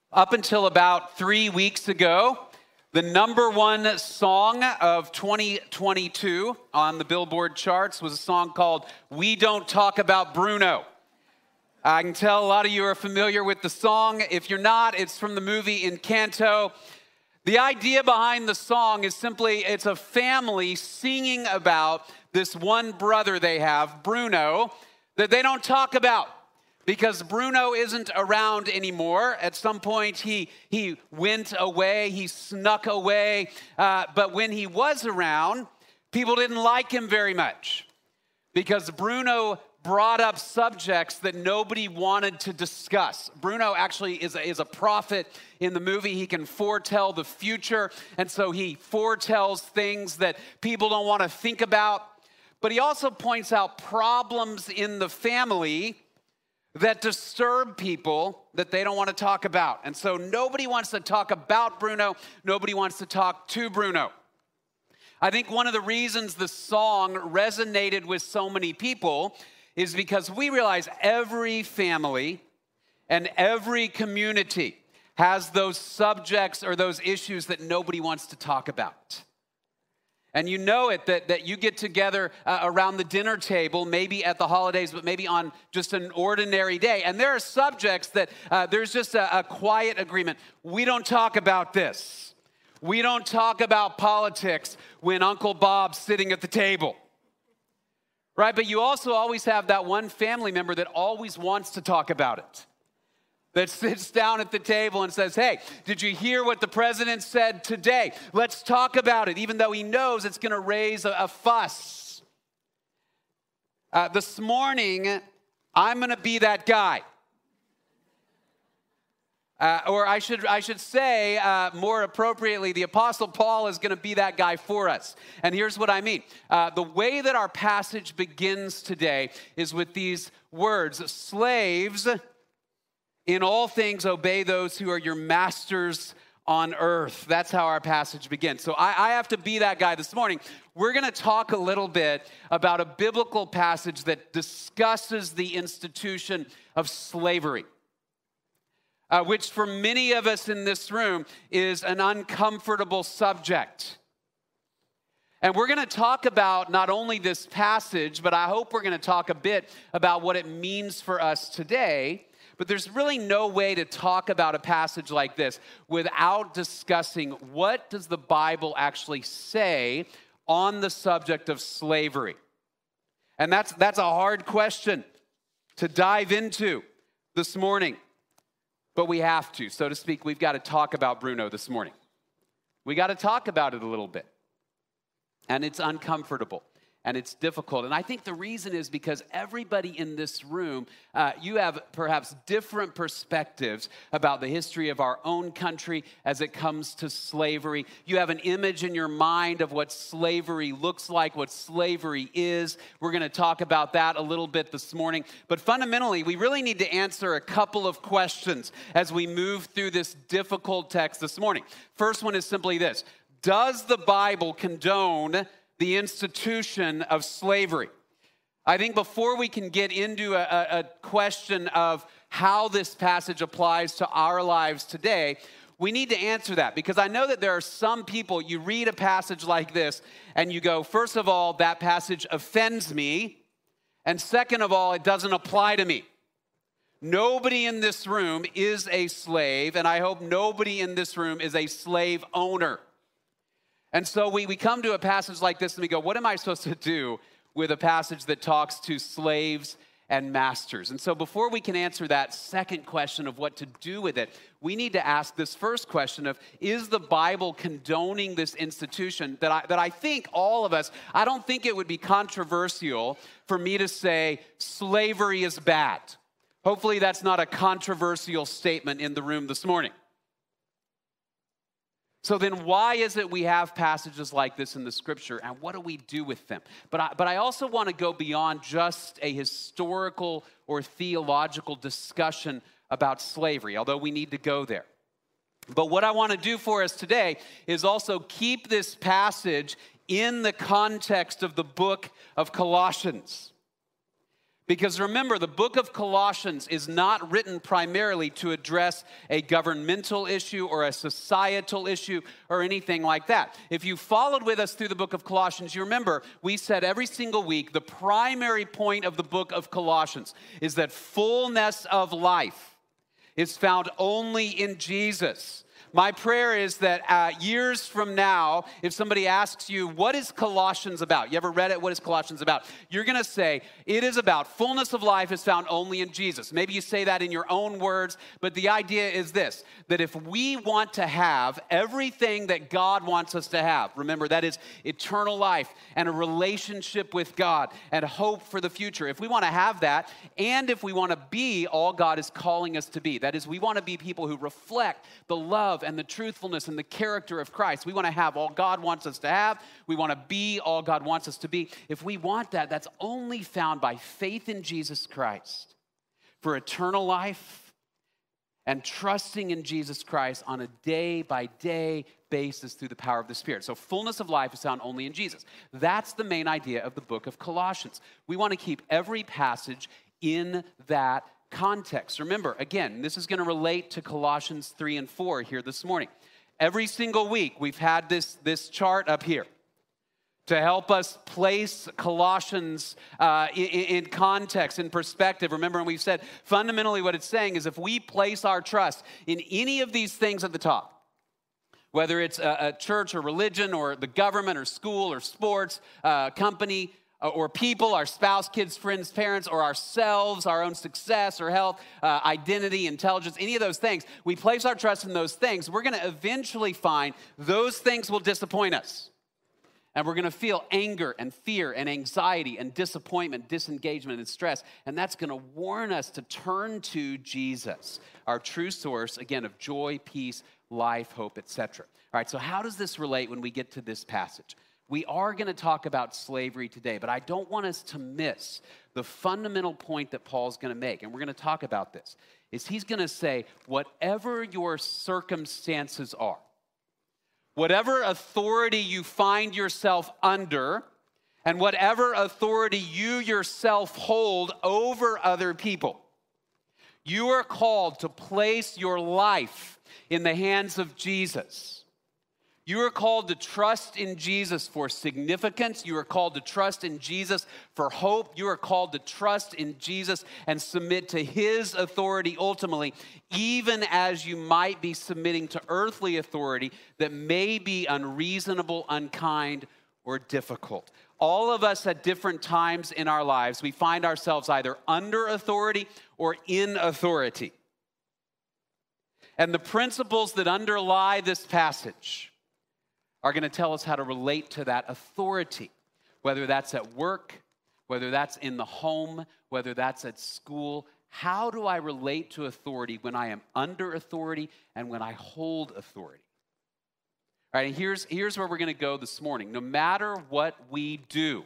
Up until about 3 weeks ago, the number one song of 2022 on the Billboard charts was a song called We Don't Talk About Bruno. I can tell a lot of you are familiar with the song. If you're not, it's from the movie Encanto. The idea behind the song is simply it's a family singing about this one brother they have, Bruno, that they don't talk about. Because Bruno isn't around anymore. At some point, he went away, he snuck away. But when he was around, people didn't like him very much. Because Bruno brought up subjects that nobody wanted to discuss. Bruno actually is a prophet in the movie. He can foretell the future. And so he foretells things that people don't want to think about. But he also points out problems in the family that disturb people that they don't want to talk about. And so nobody wants to talk about Bruno. Nobody wants to talk to Bruno. I think one of the reasons the song resonated with so many people is because we realize every family and every community has those subjects or those issues that nobody wants to talk about. And you know it, that you get together around the dinner table, maybe at the holidays, but maybe on just an ordinary day. And there are subjects that there's just a quiet agreement. We don't talk about this. We don't talk about politics when Uncle Bob's sitting at the table. Right? But you also always have that one family member that always wants to talk about it. That sits down at the table and says, hey, did you hear what the president said today? Let's talk about it, even though he knows it's going to raise a fuss. This morning, I'm going to be that guy. Or I should say, more appropriately, the Apostle Paul is going to be that guy for us. And here's what I mean. The way that our passage begins today is with these words, slaves, in all things, obey those who are your masters on earth. That's how our passage begins. So I have to be that guy this morning. We're going to talk a little bit about a biblical passage that discusses the institution of slavery, which for many of us in this room is an uncomfortable subject. And we're going to talk about not only this passage, but I hope we're going to talk a bit about what it means for us today. But there's really no way to talk about a passage like this without discussing what does the Bible actually say on the subject of slavery. And that's a hard question to dive into this morning. But we have to, so to speak. We've got to talk about Bruno this morning. We got to talk about it a little bit. And it's uncomfortable. And it's difficult. And I think the reason is because everybody in this room, you have perhaps different perspectives about the history of our own country as it comes to slavery. You have an image in your mind of what slavery looks like, what slavery is. We're going to talk about that a little bit this morning. But fundamentally, we really need to answer a couple of questions as we move through this difficult text this morning. First one is simply this. Does the Bible condone the institution of slavery? I think before we can get into a question of how this passage applies to our lives today, we need to answer that, because I know that there are some people, you read a passage like this and you go, first of all, that passage offends me, and second of all, it doesn't apply to me. Nobody in this room is a slave, and I hope nobody in this room is a slave owner. And so we come to a passage like this and we go, what am I supposed to do with a passage that talks to slaves and masters? And so before we can answer that second question of what to do with it, we need to ask this first question of, is the Bible condoning this institution that I think all of us, I don't think it would be controversial for me to say slavery is bad. Hopefully that's not a controversial statement in the room this morning. So then why is it we have passages like this in the scripture, and what do we do with them? But I also want to go beyond just a historical or theological discussion about slavery, although we need to go there. But what I want to do for us today is also keep this passage in the context of the book of Colossians. Because remember, the book of Colossians is not written primarily to address a governmental issue or a societal issue or anything like that. If you followed with us through the book of Colossians, you remember we said every single week the primary point of the book of Colossians is that fullness of life is found only in Jesus. My prayer is that years from now, if somebody asks you, what is Colossians about? You ever read it? What is Colossians about? You're going to say, it is about fullness of life is found only in Jesus. Maybe you say that in your own words, but the idea is this, that if we want to have everything that God wants us to have, remember that is eternal life and a relationship with God and hope for the future. If we want to have that, and if we want to be all God is calling us to be, that is, we want to be people who reflect the love and the truthfulness and the character of Christ. We want to have all God wants us to have. We want to be all God wants us to be. If we want that, that's only found by faith in Jesus Christ for eternal life and trusting in Jesus Christ on a day-by-day basis through the power of the Spirit. So fullness of life is found only in Jesus. That's the main idea of the book of Colossians. We want to keep every passage in that context. Remember, again, this is going to relate to Colossians 3 and 4 here this morning. Every single week, we've had this chart up here to help us place Colossians in context, in perspective. Remember, and we've said fundamentally what it's saying is if we place our trust in any of these things at the top, whether it's a church or religion or the government or school or sports, company, or people, our spouse, kids, friends, parents, or ourselves, our own success or health, identity, intelligence, any of those things, we place our trust in those things, we're going to eventually find those things will disappoint us. And we're going to feel anger and fear and anxiety and disappointment, disengagement and stress. And that's going to warn us to turn to Jesus, our true source, again, of joy, peace, life, hope, etc. All right, so how does this relate when we get to this passage? We are going to talk about slavery today, but I don't want us to miss the fundamental point that Paul's going to make, and we're going to talk about this, is he's going to say, whatever your circumstances are, whatever authority you find yourself under, and whatever authority you yourself hold over other people, you are called to place your life in the hands of Jesus. You are called to trust in Jesus for significance. You are called to trust in Jesus for hope. You are called to trust in Jesus and submit to his authority ultimately, even as you might be submitting to earthly authority that may be unreasonable, unkind, or difficult. All of us at different times in our lives, we find ourselves either under authority or in authority. And the principles that underlie this passage are going to tell us how to relate to that authority, whether that's at work, whether that's in the home, whether that's at school. How do I relate to authority when I am under authority and when I hold authority? All right, and here's where we're going to go this morning. No matter what we do,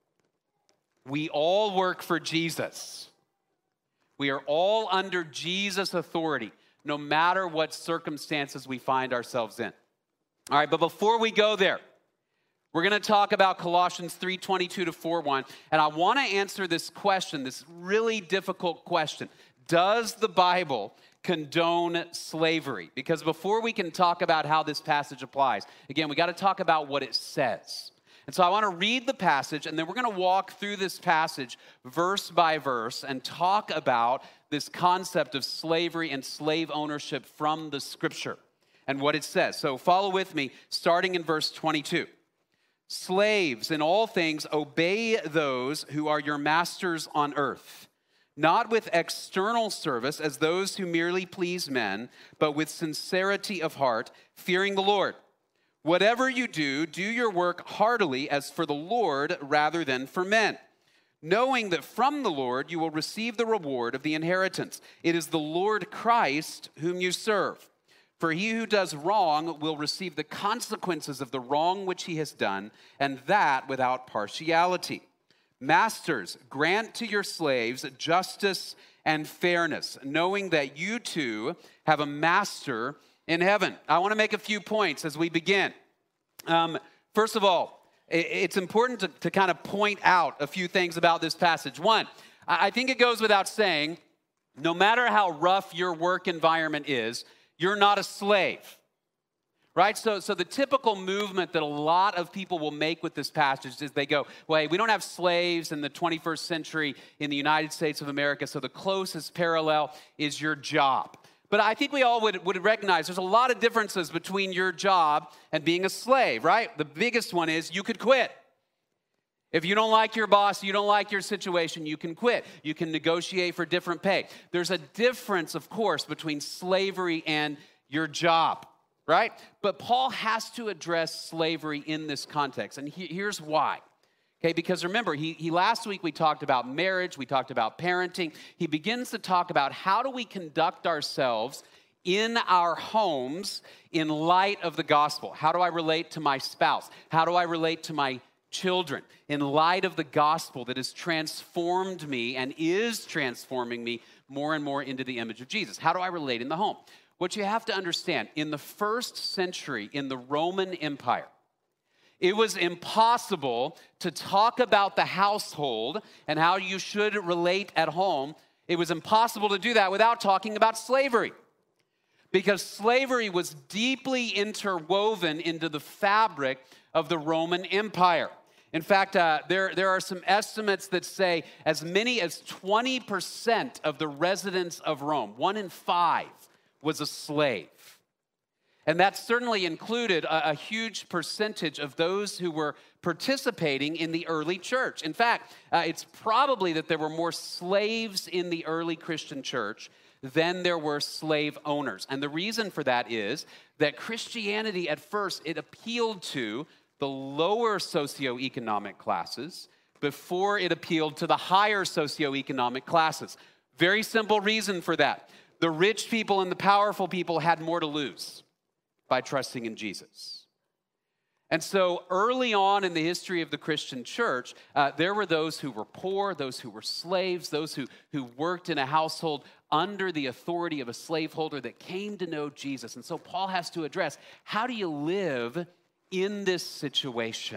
we all work for Jesus. We are all under Jesus' authority, no matter what circumstances we find ourselves in. All right, but before we go there, we're going to talk about Colossians 3:22 to 4:1, and I want to answer this question, this really difficult question. Does the Bible condone slavery? Because before we can talk about how this passage applies, again, we got to talk about what it says. And so I want to read the passage, and then we're going to walk through this passage verse by verse and talk about this concept of slavery and slave ownership from the Scripture and what it says. So follow with me, starting in verse 22. Slaves, in all things, obey those who are your masters on earth, not with external service as those who merely please men, but with sincerity of heart, fearing the Lord. Whatever you do, do your work heartily as for the Lord rather than for men, knowing that from the Lord you will receive the reward of the inheritance. It is the Lord Christ whom you serve. For he who does wrong will receive the consequences of the wrong which he has done, and that without partiality. Masters, grant to your slaves justice and fairness, knowing that you too have a master in heaven. I want to make a few points as we begin. First of all, it's important to kind of point out a few things about this passage. One, I think it goes without saying, no matter how rough your work environment is, you're not a slave. Right? So the typical movement that a lot of people will make with this passage is they go, well, we don't have slaves in the 21st century in the United States of America, so the closest parallel is your job. But I think we all would recognize there's a lot of differences between your job and being a slave, right? The biggest one is you could quit. If you don't like your boss, you don't like your situation, you can quit. You can negotiate for different pay. There's a difference, of course, between slavery and your job. Right? But Paul has to address slavery in this context, and here's why. Okay, because remember, he last week we talked about marriage, we talked about parenting. He begins to talk about how do we conduct ourselves in our homes in light of the gospel. How do I relate to my spouse? How do I relate to my children in light of the gospel that has transformed me and is transforming me more and more into the image of Jesus? How do I relate in the home? What you have to understand, in the first century in the Roman Empire, it was impossible to talk about the household and how you should relate at home. It was impossible to do that without talking about slavery, because slavery was deeply interwoven into the fabric of the Roman Empire. In fact, there are some estimates that say as many as 20% of the residents of Rome, 1 in 5, was a slave. And that certainly included a huge percentage of those who were participating in the early church. In fact, it's probably that there were more slaves in the early Christian church than there were slave owners. And the reason for that is that Christianity at first, it appealed to the lower socioeconomic classes before it appealed to the higher socioeconomic classes. Very simple reason for that. The rich people and the powerful people had more to lose by trusting in Jesus. And so early on in the history of the Christian church, there were those who were poor, those who were slaves, those who worked in a household under the authority of a slaveholder that came to know Jesus. And so Paul has to address, how do you live in this situation?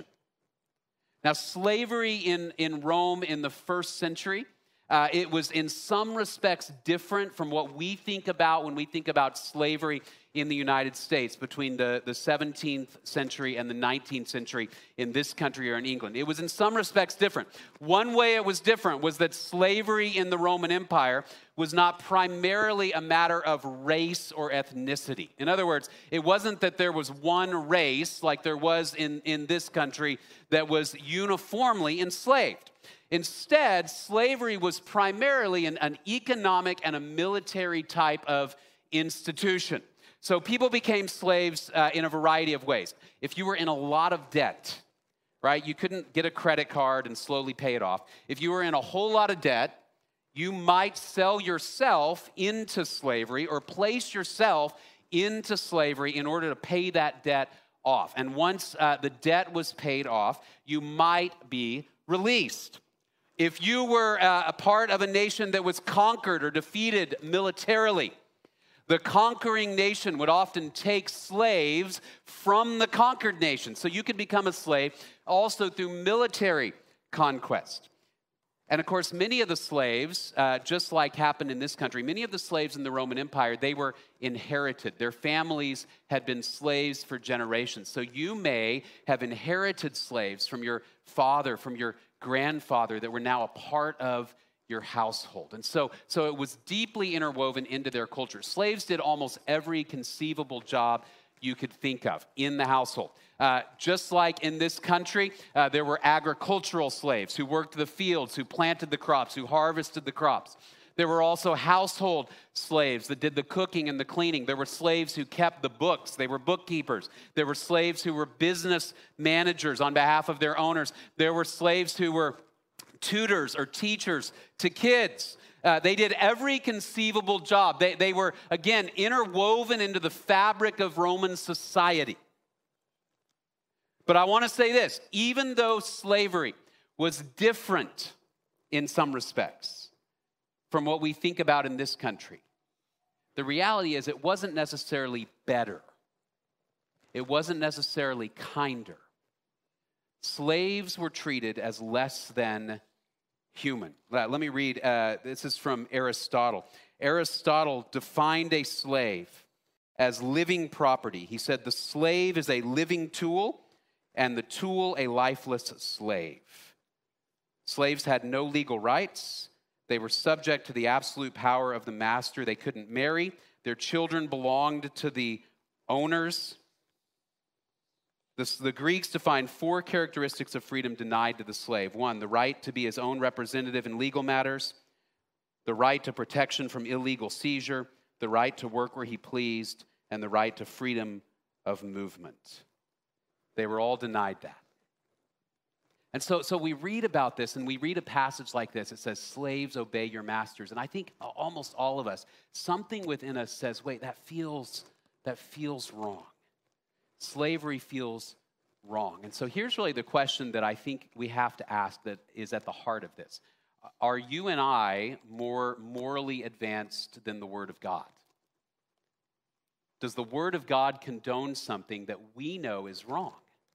Now, slavery in Rome in the first century, it was in some respects different from what we think about when we think about slavery in the United States between the 17th century and the 19th century in this country or in England. It was in some respects different. One way it was different was that slavery in the Roman Empire was not primarily a matter of race or ethnicity. In other words, it wasn't that there was one race like there was in this country that was uniformly enslaved. Instead, slavery was primarily an economic and a military type of institution. So people became slaves in a variety of ways. If you were in a lot of debt, right, you couldn't get a credit card and slowly pay it off. If you were in a whole lot of debt, you might sell yourself into slavery or place yourself into slavery in order to pay that debt off. And once the debt was paid off, you might be released. If you were a part of a nation that was conquered or defeated militarily, the conquering nation would often take slaves from the conquered nation. So you could become a slave also through military conquest. And of course, many of the slaves, just like happened in this country, many of the slaves in the Roman Empire, they were inherited. Their families had been slaves for generations. So you may have inherited slaves from your father, from your grandfather that were now a part of your household. And so it was deeply interwoven into their culture. Slaves did almost every conceivable job you could think of in the household. Just like in this country, there were agricultural slaves who worked the fields, who planted the crops, who harvested the crops. There were also household slaves that did the cooking and the cleaning. There were slaves who kept the books. They were bookkeepers. There were slaves who were business managers on behalf of their owners. There were slaves who were tutors or teachers to kids. They did every conceivable job. They were, again, interwoven into the fabric of Roman society. But I want to say this, even though slavery was different in some respects from what we think about in this country, the reality is it wasn't necessarily better. It wasn't necessarily kinder. Slaves were treated as less than human. Let me read. This is from Aristotle. Aristotle defined a slave as living property. He said the slave is a living tool and the tool a lifeless slave. Slaves had no legal rights. They were subject to the absolute power of the master. They couldn't marry. Their children belonged to the owners. The Greeks defined 4 characteristics of freedom denied to the slave. 1, the right to be his own representative in legal matters, the right to protection from illegal seizure, the right to work where he pleased, and the right to freedom of movement. They were all denied that. And so we read about this, and we read a passage like this. It says, slaves, obey your masters. And I think almost all of us, something within us says, wait, that feels wrong. Slavery feels wrong. And so here's really the question that I think we have to ask that is at the heart of this. Are you and I more morally advanced than the Word of God? Does the Word of God condone something that we know is wrong?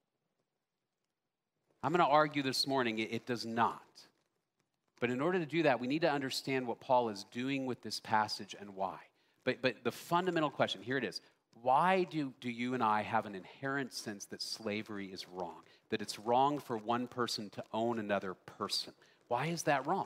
I'm going to argue this morning it does not. But in order to do that, we need to understand what Paul is doing with this passage and why. But the fundamental question, here it is. Why do you and I have an inherent sense that slavery is wrong? That it's wrong for one person to own another person? Why is that wrong?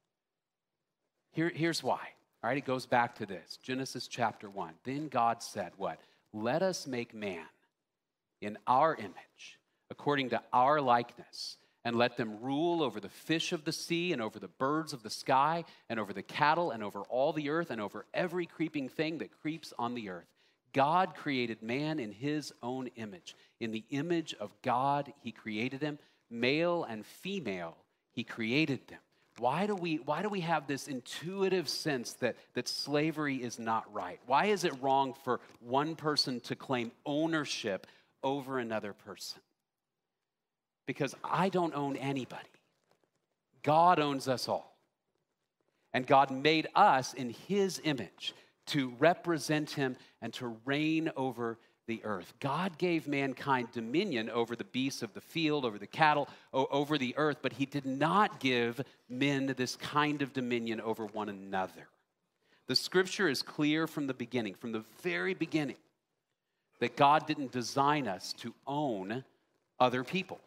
Here's why. All right, it goes back to this. Genesis chapter 1. Then God said what? Let us make man in our image, according to our likeness, and let them rule over the fish of the sea and over the birds of the sky and over the cattle and over all the earth and over every creeping thing that creeps on the earth. God created man in his own image. In the image of God, he created him. Male and female, he created them. Why do we have this intuitive sense that slavery is not right? Why is it wrong for one person to claim ownership over another person? Because I don't own anybody. God owns us all. And God made us in his image to represent him and to reign over the earth. God gave mankind dominion over the beasts of the field, over the cattle, over the earth, but he did not give men this kind of dominion over one another. The scripture is clear from the beginning, from the very beginning, that God didn't design us to own other people.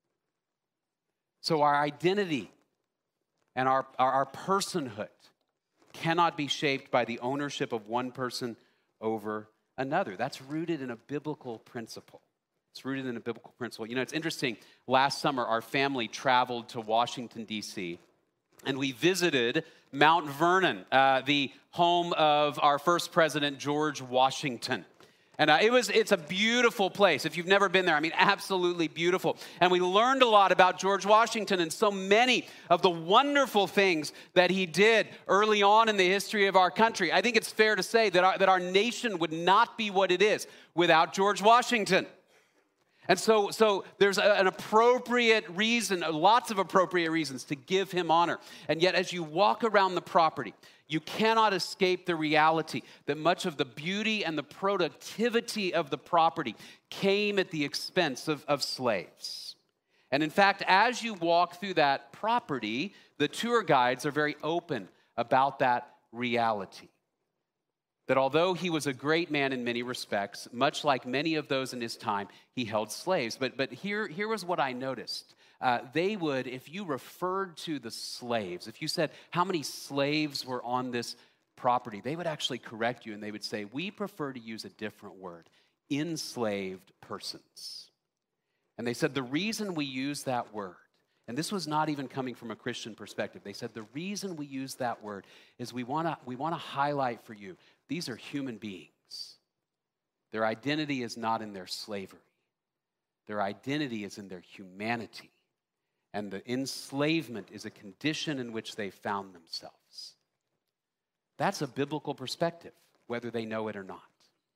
So our identity and our personhood cannot be shaped by the ownership of one person over another. That's rooted in a biblical principle. It's rooted in a biblical principle. You know, it's interesting. Last summer, our family traveled to Washington, D.C., and we visited Mount Vernon, the home of our first president, George Washington. And it's a beautiful place. If you've never been there, I mean, absolutely beautiful. And we learned a lot about George Washington and so many of the wonderful things that he did early on in the history of our country. I think it's fair to say that our nation would not be what it is without George Washington. And so there's an appropriate reason, lots of appropriate reasons to give him honor. And yet as you walk around the property, you cannot escape the reality that much of the beauty and the productivity of the property came at the expense of slaves. And in fact, as you walk through that property, the tour guides are very open about that reality. That although he was a great man in many respects, much like many of those in his time, he held slaves. But here was what I noticed. They would, if you referred to the slaves, if you said how many slaves were on this property, they would actually correct you and they would say, we prefer to use a different word, enslaved persons. And they said the reason we use that word, and this was not even coming from a Christian perspective, they said the reason we use that word is we want to highlight for you, these are human beings. Their identity is not in their slavery. Their identity is in their humanity. And the enslavement is a condition in which they found themselves. That's a biblical perspective, whether they know it or not.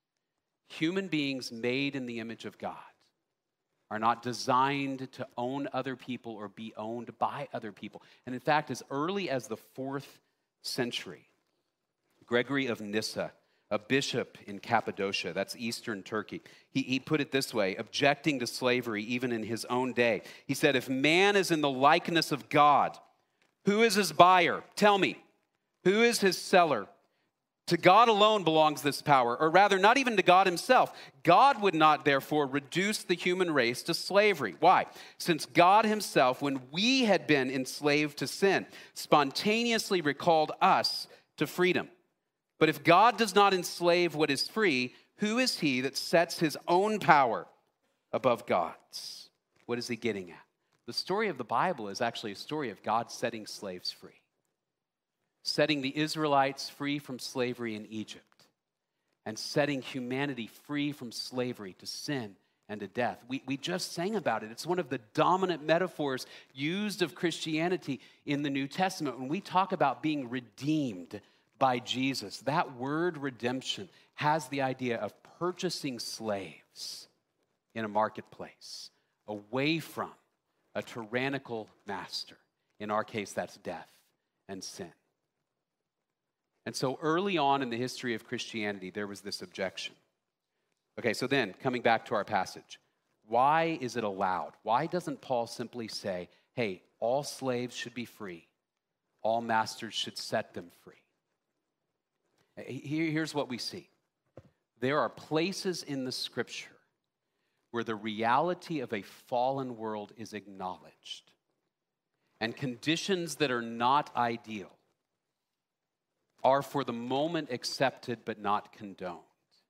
Human beings made in the image of God are not designed to own other people or be owned by other people. And in fact, as early as the 4th century, Gregory of Nyssa, a bishop in Cappadocia, that's eastern Turkey, he put it this way, objecting to slavery even in his own day. He said, if man is in the likeness of God, Who is his buyer? Tell me. Who is his seller? To God alone belongs this power, or rather, not even to God himself. God would not, therefore, reduce the human race to slavery. Why? Since God himself, when we had been enslaved to sin, spontaneously recalled us to freedom. But if God does not enslave what is free, who is he that sets his own power above God's? What is he getting at? The story of the Bible is actually a story of God setting slaves free. Setting the Israelites free from slavery in Egypt, and setting humanity free from slavery to sin and to death. We just sang about it. It's one of the dominant metaphors used of Christianity in the New Testament. When we talk about being redeemed by Jesus, that word redemption has the idea of purchasing slaves in a marketplace away from a tyrannical master. In our case, that's death and sin. And so early on in the history of Christianity, there was this objection. Okay, so then, coming back to our passage, why is it allowed? Why doesn't Paul simply say, hey, all slaves should be free, all masters should set them free? Here's what we see. There are places in the scripture where the reality of a fallen world is acknowledged, and conditions that are not ideal are for the moment accepted but not condoned.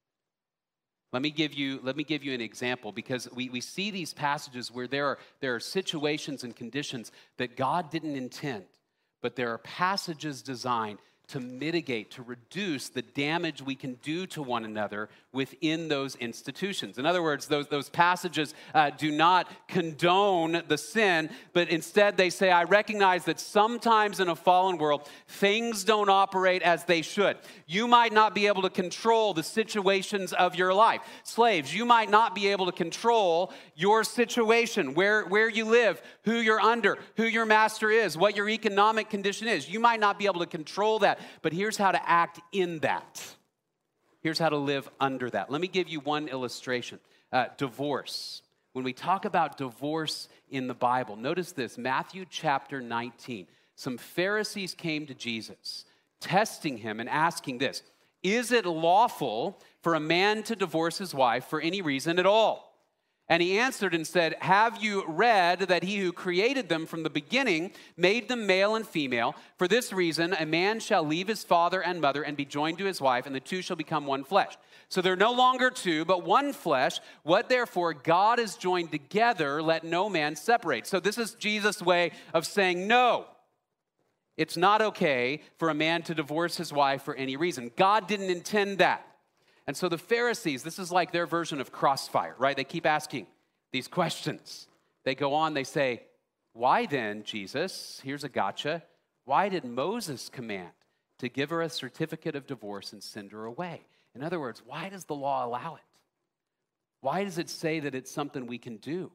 Let me give you an example, because we see these passages where there are situations and conditions that God didn't intend, but there are passages designed to mitigate, to reduce the damage we can do to one another within those institutions. In other words, those passages do not condone the sin, but instead they say, I recognize that sometimes in a fallen world, things don't operate as they should. You might not be able to control the situations of your life. Slaves, you might not be able to control your situation, where you live, who you're under, who your master is, what your economic condition is. You might not be able to control that. But here's how to act in that. Here's how to live under that. Let me give you one illustration. Divorce. When we talk about divorce in the Bible, notice this, Matthew chapter 19. Some Pharisees came to Jesus, testing him and asking this, is it lawful for a man to divorce his wife for any reason at all? And he answered and said, have you read that he who created them from the beginning made them male and female? For this reason, a man shall leave his father and mother and be joined to his wife, and the two shall become one flesh. So they're no longer two, but one flesh. What therefore God has joined together, let no man separate. So this is Jesus' way of saying, no, it's not okay for a man to divorce his wife for any reason. God didn't intend that. And so the Pharisees, this is like their version of crossfire, right? They keep asking these questions. They go on, they say, why then, Jesus, here's a gotcha, why did Moses command to give her a certificate of divorce and send her away? In other words, why does the law allow it? Why does it say that it's something we can do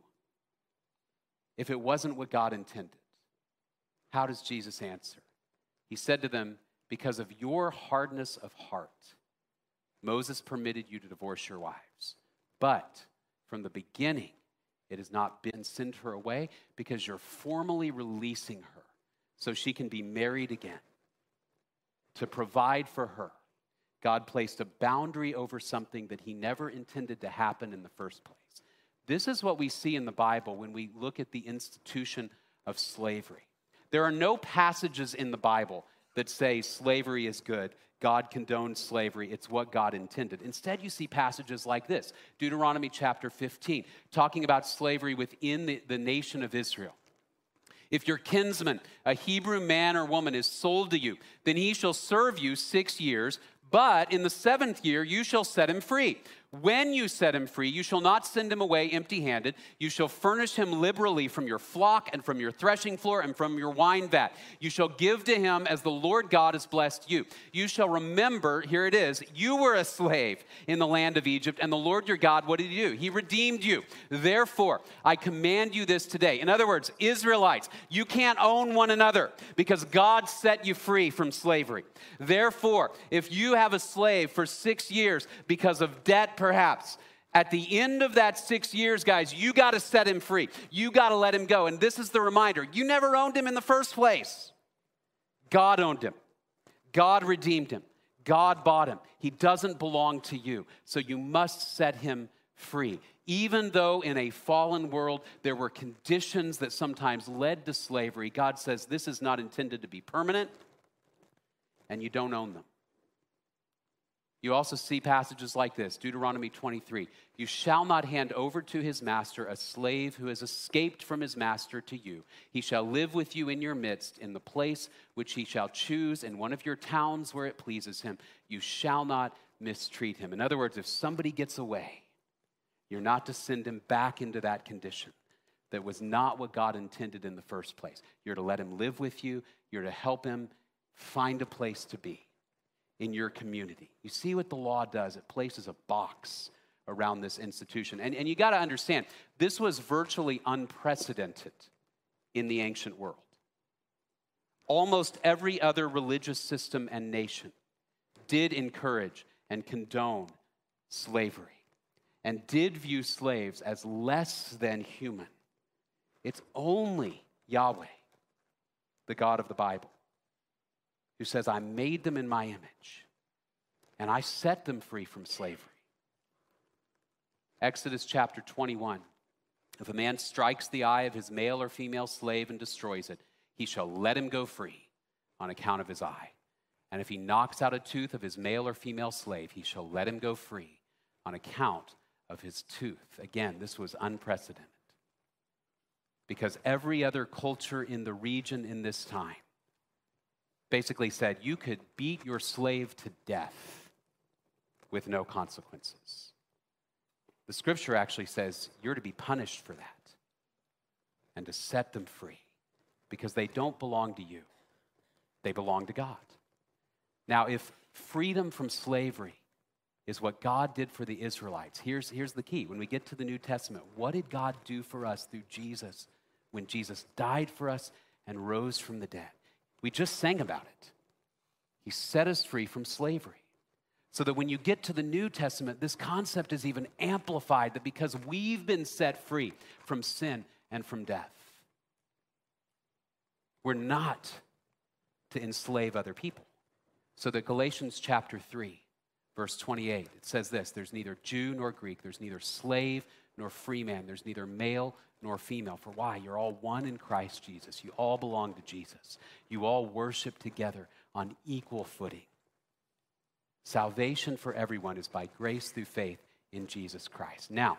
if it wasn't what God intended? How does Jesus answer? He said to them, because of your hardness of heart, Moses permitted you to divorce your wives. But from the beginning, it has not been send her away because you're formally releasing her so she can be married again. To provide for her, God placed a boundary over something that he never intended to happen in the first place. This is what we see in the Bible when we look at the institution of slavery. There are no passages in the Bible that say slavery is good. God condoned slavery. It's what God intended. Instead, you see passages like this. Deuteronomy chapter 15, talking about slavery within the nation of Israel. If your kinsman, a Hebrew man or woman, is sold to you, then he shall serve you 6 years, but in the 7th year you shall set him free. When you set him free, you shall not send him away empty-handed. You shall furnish him liberally from your flock and from your threshing floor and from your wine vat. You shall give to him as the Lord God has blessed you. You shall remember, here it is, you were a slave in the land of Egypt, and the Lord your God, what did he do? He redeemed you. Therefore, I command you this today. In other words, Israelites, you can't own one another because God set you free from slavery. Therefore, if you have a slave for 6 years because of debt, perhaps, at the end of that 6 years, guys, you got to set him free. You got to let him go. And this is the reminder. You never owned him in the first place. God owned him. God redeemed him. God bought him. He doesn't belong to you. So you must set him free. Even though in a fallen world there were conditions that sometimes led to slavery, God says this is not intended to be permanent, and you don't own them. You also see passages like this, Deuteronomy 23. You shall not hand over to his master a slave who has escaped from his master to you. He shall live with you in your midst in the place which he shall choose in one of your towns where it pleases him. You shall not mistreat him. In other words, if somebody gets away, you're not to send him back into that condition. That was not what God intended in the first place. You're to let him live with you. You're to help him find a place to be in your community. You see what the law does? It places a box around this institution. And you got to understand, this was virtually unprecedented in the ancient world. Almost every other religious system and nation did encourage and condone slavery and did view slaves as less than human. It's only Yahweh, the God of the Bible, who says, I made them in my image, and I set them free from slavery. Exodus chapter 21. If a man strikes the eye of his male or female slave and destroys it, he shall let him go free on account of his eye. And if he knocks out a tooth of his male or female slave, he shall let him go free on account of his tooth. Again, this was unprecedented, because every other culture in the region in this time basically said you could beat your slave to death with no consequences. The scripture actually says you're to be punished for that and to set them free, because they don't belong to you. They belong to God. Now, if freedom from slavery is what God did for the Israelites, here's the key. When we get to the New Testament, what did God do for us through Jesus when Jesus died for us and rose from the dead? We just sang about it. He set us free from slavery. So that when you get to the New Testament, this concept is even amplified, that because we've been set free from sin and from death, we're not to enslave other people. So that Galatians chapter 3, verse 28, it says this: there's neither Jew nor Greek, there's neither slave nor free man, there's neither male nor female. For why? You're all one in Christ Jesus. You all belong to Jesus. You all worship together on equal footing. Salvation for everyone is by grace through faith in Jesus Christ. Now,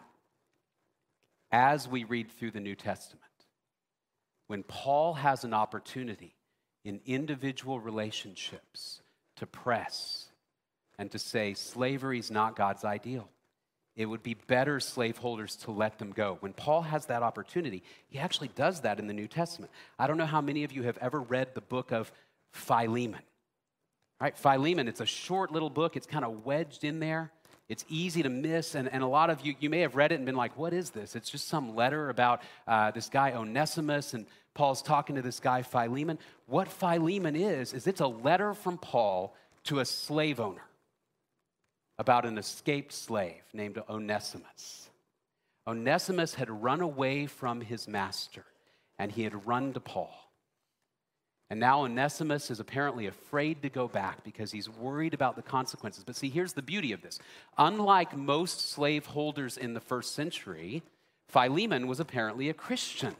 as we read through the New Testament, when Paul has an opportunity in individual relationships to press and to say slavery is not God's ideal, it would be better slaveholders to let them go. When Paul has that opportunity, he actually does that in the New Testament. I don't know how many of you have ever read the book of Philemon. Right? Philemon, it's a short little book. It's kind of wedged in there. It's easy to miss, and a lot of you may have read it and been like, what is this? It's just some letter about this guy Onesimus, and Paul's talking to this guy Philemon. What Philemon is it's a letter from Paul to a slave owner about an escaped slave named Onesimus. Onesimus had run away from his master, and he had run to Paul. And now Onesimus is apparently afraid to go back because he's worried about the consequences. But see, here's the beauty of this. Unlike most slaveholders in the first century, Philemon was apparently a Christian.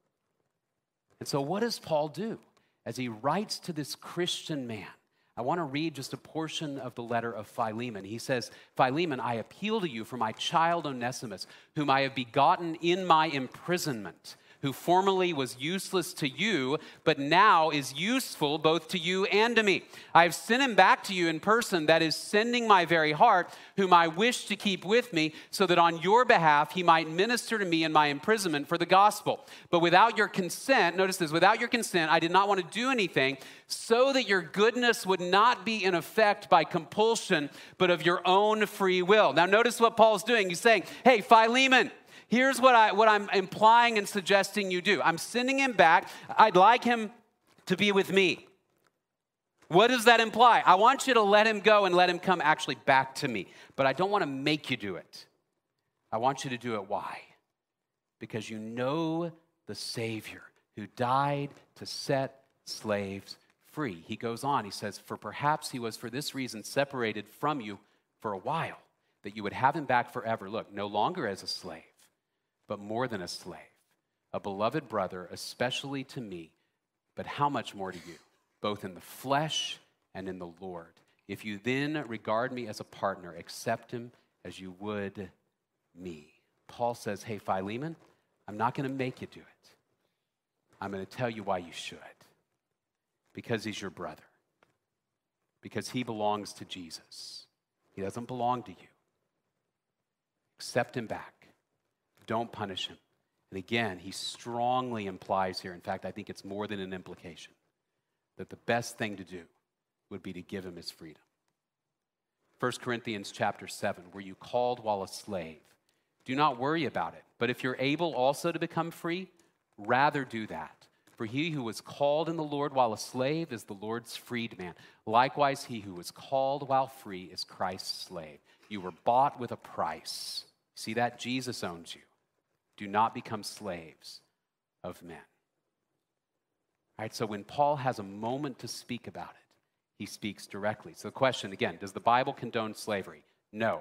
And so what does Paul do? As he writes to this Christian man, I want to read just a portion of the letter of Philemon. He says, Philemon, I appeal to you for my child Onesimus, whom I have begotten in my imprisonment, who formerly was useless to you, but now is useful both to you and to me. I have sent him back to you in person, that is, sending my very heart, whom I wish to keep with me, so that on your behalf he might minister to me in my imprisonment for the gospel. But without your consent, notice this, without your consent, I did not want to do anything, so that your goodness would not be in effect by compulsion, but of your own free will. Now notice what Paul's doing. He's saying, hey, Philemon, here's what I'm implying and suggesting you do. I'm sending him back. I'd like him to be with me. What does that imply? I want you to let him go and let him come actually back to me. But I don't want to make you do it. I want you to do it. Why? Because you know the Savior who died to set slaves free. He goes on, he says, for perhaps he was for this reason separated from you for a while, that you would have him back forever. Look, no longer as a slave, but more than a slave, a beloved brother, especially to me, but how much more to you, both in the flesh and in the Lord. If you then regard me as a partner, accept him as you would me. Paul says, hey, Philemon, I'm not going to make you do it. I'm going to tell you why you should. Because he's your brother. Because he belongs to Jesus. He doesn't belong to you. Accept him back. Don't punish him. And again, he strongly implies here, in fact, I think it's more than an implication, that the best thing to do would be to give him his freedom. 1 Corinthians chapter 7, were you called while a slave? Do not worry about it. But if you're able also to become free, rather do that. For he who was called in the Lord while a slave is the Lord's freedman. Likewise, he who was called while free is Christ's slave. You were bought with a price. See that? Jesus owns you. Do not become slaves of men. All right, so when Paul has a moment to speak about it, he speaks directly. So the question, again, does the Bible condone slavery? No.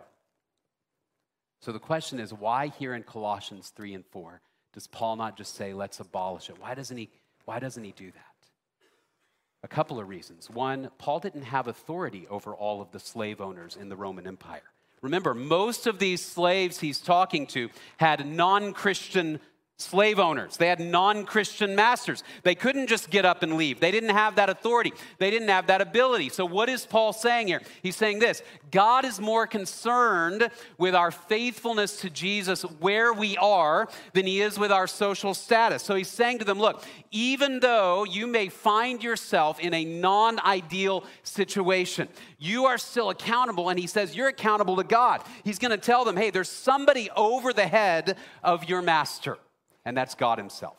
So the question is, why here in Colossians 3 and 4 does Paul not just say, let's abolish it? Why doesn't he do that? A couple of reasons. One, Paul didn't have authority over all of the slave owners in the Roman Empire. Remember, most of these slaves he's talking to had non-Christian slave owners. They had non-Christian masters. They couldn't just get up and leave. They didn't have that authority. They didn't have that ability. So what is Paul saying here? He's saying this: God is more concerned with our faithfulness to Jesus where we are than he is with our social status. So he's saying to them, look, even though you may find yourself in a non-ideal situation, you are still accountable. And he says you're accountable to God. He's going to tell them, hey, there's somebody over the head of your master. And that's God himself.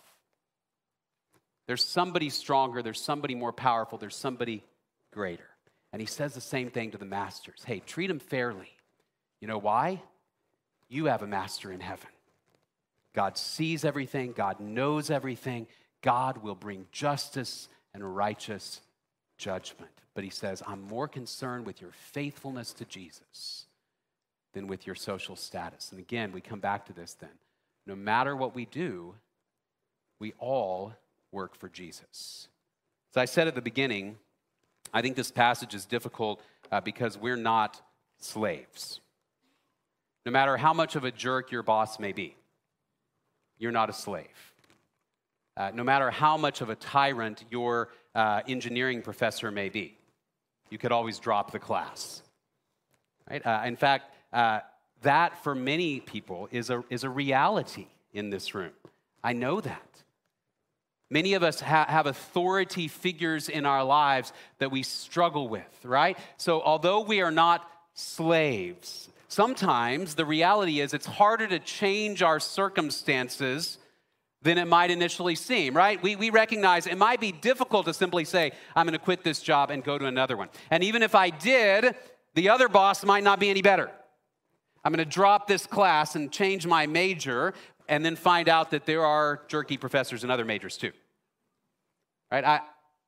There's somebody stronger, there's somebody more powerful, there's somebody greater. And he says the same thing to the masters. Hey, treat them fairly. You know why? You have a master in heaven. God sees everything, God knows everything. God will bring justice and righteous judgment. But he says, I'm more concerned with your faithfulness to Jesus than with your social status. And again, we come back to this then. No matter what we do, we all work for Jesus. As I said at the beginning, I think this passage is difficult because we're not slaves. No matter how much of a jerk your boss may be, you're not a slave. No matter how much of a tyrant your engineering professor may be, you could always drop the class. Right? In fact, that, for many people, is a reality in this room. I know that. Many of us have authority figures in our lives that we struggle with, right? So although we are not slaves, sometimes the reality is it's harder to change our circumstances than it might initially seem, right? We recognize it might be difficult to simply say, I'm going to quit this job and go to another one. And even if I did, the other boss might not be any better. I'm going to drop this class and change my major and then find out that there are jerky professors in other majors too. Right?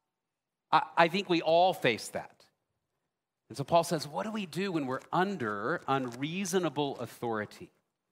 I think we all face that. And so Paul says, what do we do when we're under unreasonable authority?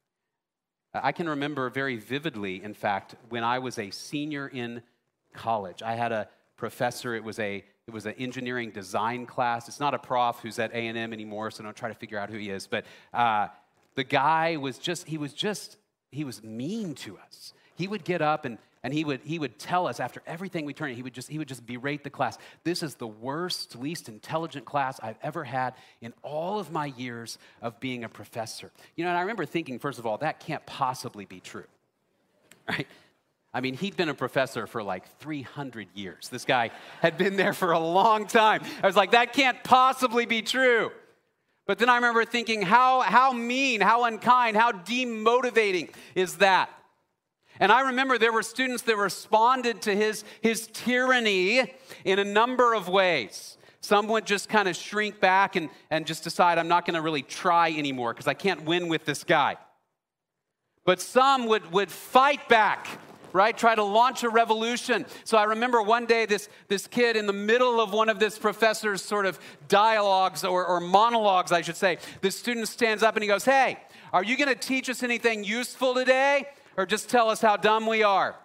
I can remember very vividly, in fact, when I was a senior in college. I had a professor, it was an engineering design class. It's not a prof who's at A&M anymore, so don't try to figure out who he is. But the guy was he was mean to us. He would get up and he would tell us after everything we turned in, he would just berate the class. This is the worst, least intelligent class I've ever had in all of my years of being a professor. You know, and I remember thinking, first of all, that can't possibly be true, right? I mean, he'd been a professor for like 300 years. This guy had been there for a long time. I was like, that can't possibly be true. But then I remember thinking, how mean, how unkind, how demotivating is that? And I remember there were students that responded to his tyranny in a number of ways. Some would just kind of shrink back and just decide, I'm not going to really try anymore because I can't win with this guy. But some would fight back, right? Try to launch a revolution. So I remember one day this kid in the middle of one of this professor's sort of dialogues or monologues, I should say, this student stands up and he goes, "Hey, are you going to teach us anything useful today or just tell us how dumb we are?"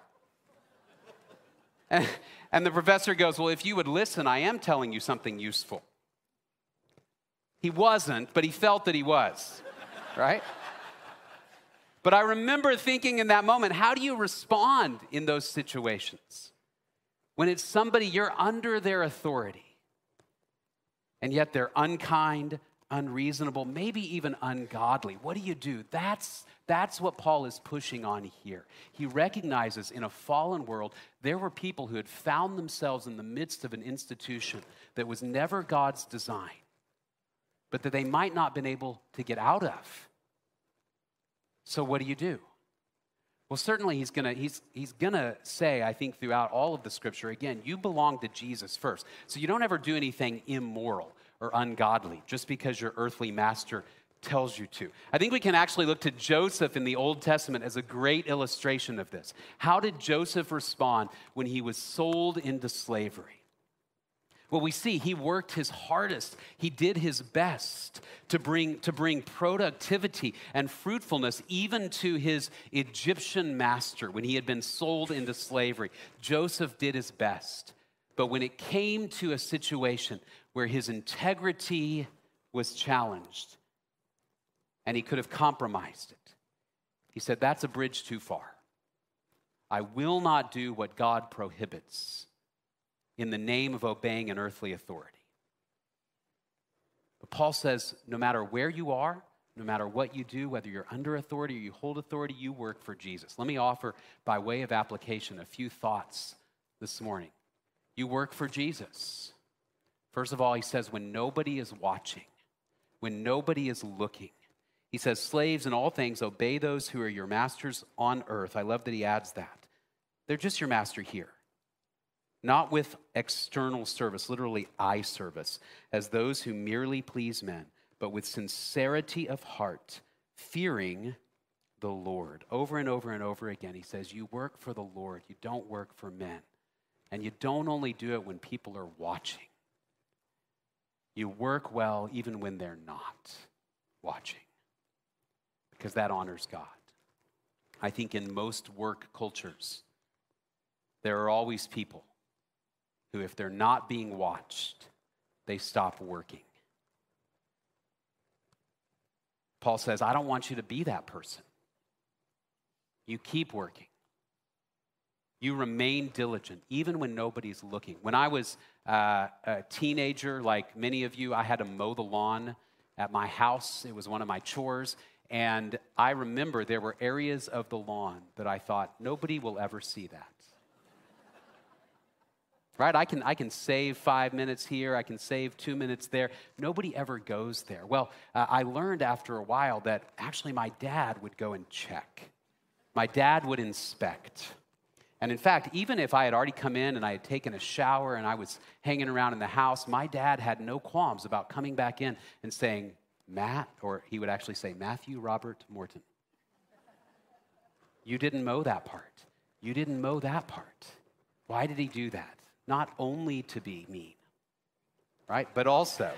And the professor goes, "Well, if you would listen, I am telling you something useful." He wasn't, but he felt that he was, right? But I remember thinking in that moment, how do you respond in those situations? When it's somebody, you're under their authority, and yet they're unkind, unreasonable, maybe even ungodly. What do you do? That's what Paul is pushing on here. He recognizes in a fallen world, there were people who had found themselves in the midst of an institution that was never God's design, but that they might not have been able to get out of. So what do you do? Well, certainly he's gonna say, I think, throughout all of the scripture, again, you belong to Jesus first. So you don't ever do anything immoral or ungodly just because your earthly master tells you to. I think we can actually look to Joseph in the Old Testament as a great illustration of this. How did Joseph respond when he was sold into slavery? Well, we see he worked his hardest. He did his best to bring productivity and fruitfulness even to his Egyptian master when he had been sold into slavery. Joseph did his best. But when it came to a situation where his integrity was challenged and he could have compromised it, he said, "That's a bridge too far. I will not do what God prohibits in the name of obeying an earthly authority." But Paul says, no matter where you are, no matter what you do, whether you're under authority or you hold authority, you work for Jesus. Let me offer, by way of application, a few thoughts this morning. You work for Jesus. First of all, he says, when nobody is watching, when nobody is looking, he says, "Slaves, in all things, obey those who are your masters on earth." I love that he adds that. They're just your master here. Not with external service, literally eye service, as those who merely please men, but with sincerity of heart, fearing the Lord. Over and over and over again, he says, you work for the Lord. You don't work for men. And you don't only do it when people are watching. You work well even when they're not watching, because that honors God. I think in most work cultures, there are always people who, if they're not being watched, they stop working. Paul says, I don't want you to be that person. You keep working. You remain diligent, even when nobody's looking. When I was a teenager, like many of you, I had to mow the lawn at my house. It was one of my chores. And I remember there were areas of the lawn that I thought, nobody will ever see that. Right? I can save 5 minutes here. I can save 2 minutes there. Nobody ever goes there. Well, I learned after a while that actually my dad would go and check. My dad would inspect. And in fact, even if I had already come in and I had taken a shower and I was hanging around in the house, my dad had no qualms about coming back in and saying, Matt, or he would actually say, Matthew Robert Morton, you didn't mow that part. You didn't mow that part. Why did he do that? Not only to be mean, right? But also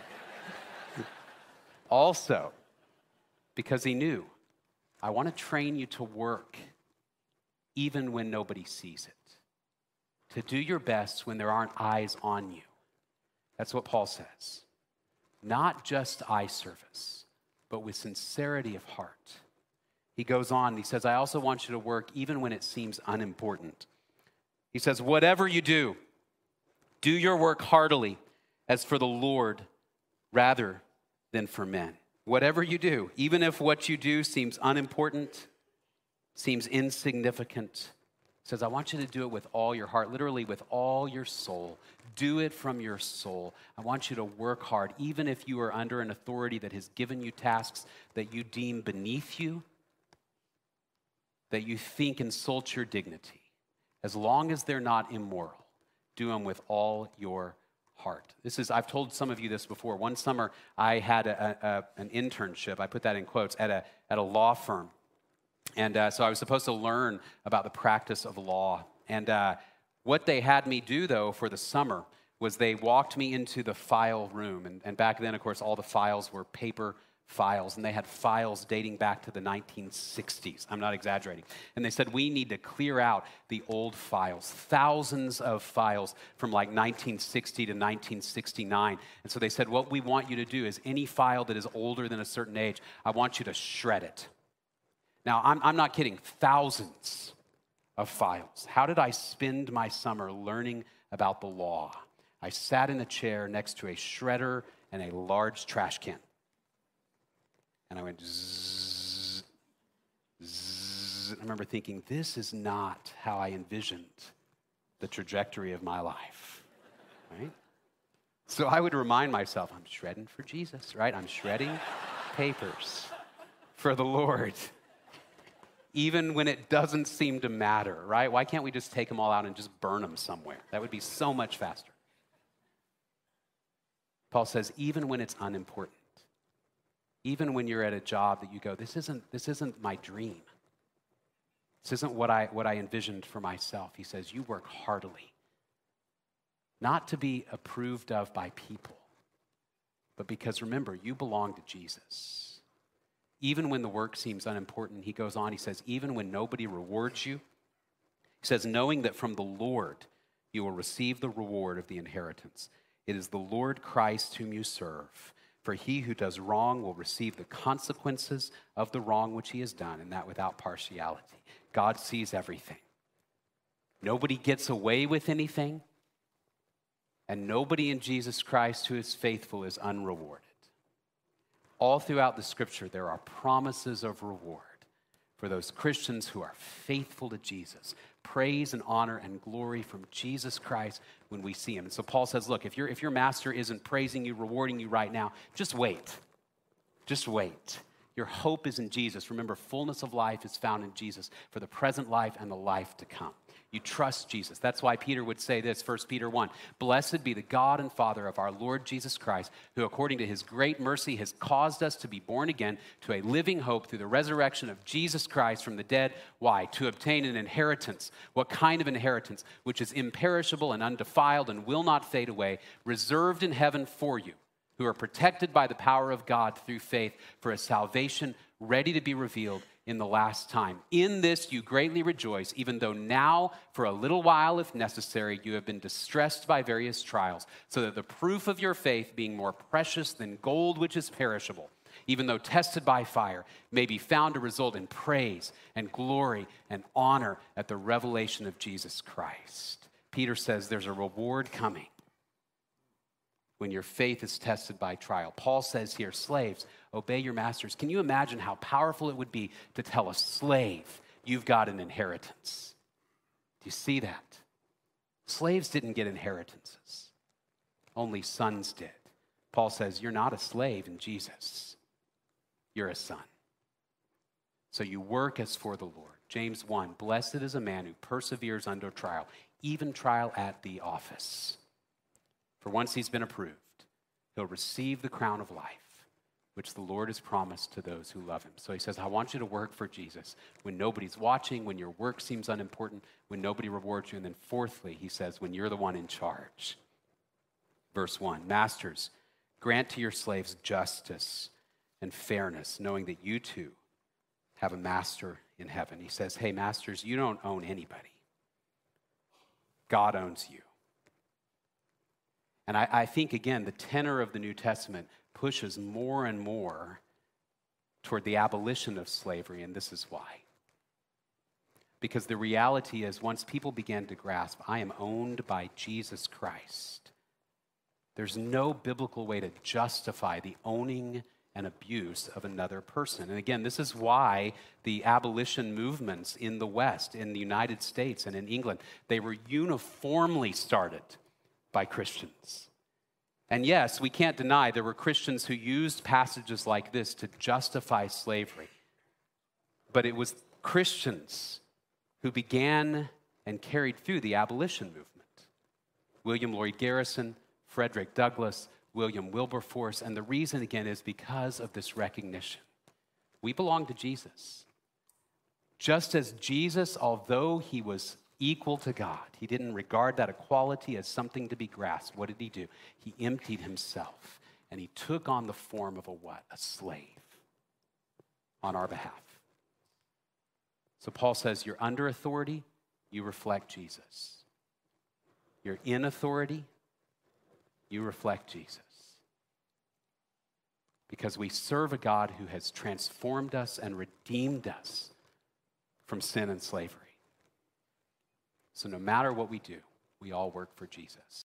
because he knew, I want to train you to work even when nobody sees it, to do your best when there aren't eyes on you. That's what Paul says. Not just eye service, but with sincerity of heart. He goes on, he says, I also want you to work even when it seems unimportant. He says, whatever you do your work heartily as for the Lord rather than for men. Whatever you do, even if what you do seems unimportant, seems insignificant, says, I want you to do it with all your heart, literally with all your soul. Do it from your soul. I want you to work hard, even if you are under an authority that has given you tasks that you deem beneath you, that you think insult your dignity. As long as they're not immoral, do them with all your heart. I've told some of you this before. One summer, I had an internship, I put that in quotes, at a law firm. And so I was supposed to learn about the practice of law. And what they had me do, though, for the summer was they walked me into the file room. And back then, of course, all the files were paper files, and they had files dating back to the 1960s. I'm not exaggerating. And they said, we need to clear out the old files, thousands of files from like 1960 to 1969. And so they said, what we want you to do is any file that is older than a certain age, I want you to shred it. Now, I'm not kidding, thousands of files. How did I spend my summer learning about the law? I sat in a chair next to a shredder and a large trash can. And I went zzz, zzz. I remember thinking, this is not how I envisioned the trajectory of my life, right? So I would remind myself, I'm shredding for Jesus, right? I'm shredding papers for the Lord. Even when it doesn't seem to matter, right? Why can't we just take them all out and just burn them somewhere? That would be so much faster. Paul says, even when it's unimportant, even when you're at a job that you go, this isn't my dream. This isn't what I envisioned for myself. He says, you work heartily, not to be approved of by people, but because remember, you belong to Jesus. Even when the work seems unimportant, he goes on, he says, even when nobody rewards you, he says, knowing that from the Lord you will receive the reward of the inheritance. It is the Lord Christ whom you serve. For he who does wrong will receive the consequences of the wrong which he has done, and that without partiality. God sees everything. Nobody gets away with anything, and nobody in Jesus Christ who is faithful is unrewarded. All throughout the scripture, there are promises of reward for those Christians who are faithful to Jesus. Praise and honor and glory from Jesus Christ when we see him. And so Paul says, look, if your master isn't praising you, rewarding you right now, just wait. Just wait. Your hope is in Jesus. Remember, fullness of life is found in Jesus for the present life and the life to come. You trust Jesus. That's why Peter would say this, 1 Peter 1, blessed be the God and Father of our Lord Jesus Christ, who according to his great mercy has caused us to be born again to a living hope through the resurrection of Jesus Christ from the dead. Why? To obtain an inheritance. What kind of inheritance? Which is imperishable and undefiled and will not fade away, reserved in heaven for you, who are protected by the power of God through faith for a salvation ready to be revealed in the last time. In this you greatly rejoice, even though now, for a little while, if necessary, you have been distressed by various trials, so that the proof of your faith, being more precious than gold which is perishable, even though tested by fire, may be found to result in praise and glory and honor at the revelation of Jesus Christ. Peter says there's a reward coming when your faith is tested by trial. Paul says here, slaves, obey your masters. Can you imagine how powerful it would be to tell a slave, you've got an inheritance? Do you see that? Slaves didn't get inheritances. Only sons did. Paul says, you're not a slave in Jesus. You're a son. So you work as for the Lord. James 1, blessed is a man who perseveres under trial, even trial at the office. For once he's been approved, he'll receive the crown of life, which the Lord has promised to those who love him. So he says, I want you to work for Jesus when nobody's watching, when your work seems unimportant, when nobody rewards you. And then fourthly, he says, when you're the one in charge. Verse 1, masters, grant to your slaves justice and fairness, knowing that you too have a master in heaven. He says, hey, masters, you don't own anybody. God owns you. And I think, again, the tenor of the New Testament pushes more and more toward the abolition of slavery, and this is why. Because the reality is, once people began to grasp, I am owned by Jesus Christ, there's no biblical way to justify the owning and abuse of another person. And again, this is why the abolition movements in the West, in the United States and in England, they were uniformly started by Christians. And yes, we can't deny there were Christians who used passages like this to justify slavery. But it was Christians who began and carried through the abolition movement. William Lloyd Garrison, Frederick Douglass, William Wilberforce, and the reason, again, is because of this recognition. We belong to Jesus. Just as Jesus, although he was equal to God, he didn't regard that equality as something to be grasped. What did he do? He emptied himself, and he took on the form of a what? A slave on our behalf. So Paul says, you're under authority, you reflect Jesus. You're in authority, you reflect Jesus. Because we serve a God who has transformed us and redeemed us from sin and slavery. So no matter what we do, we all work for Jesus.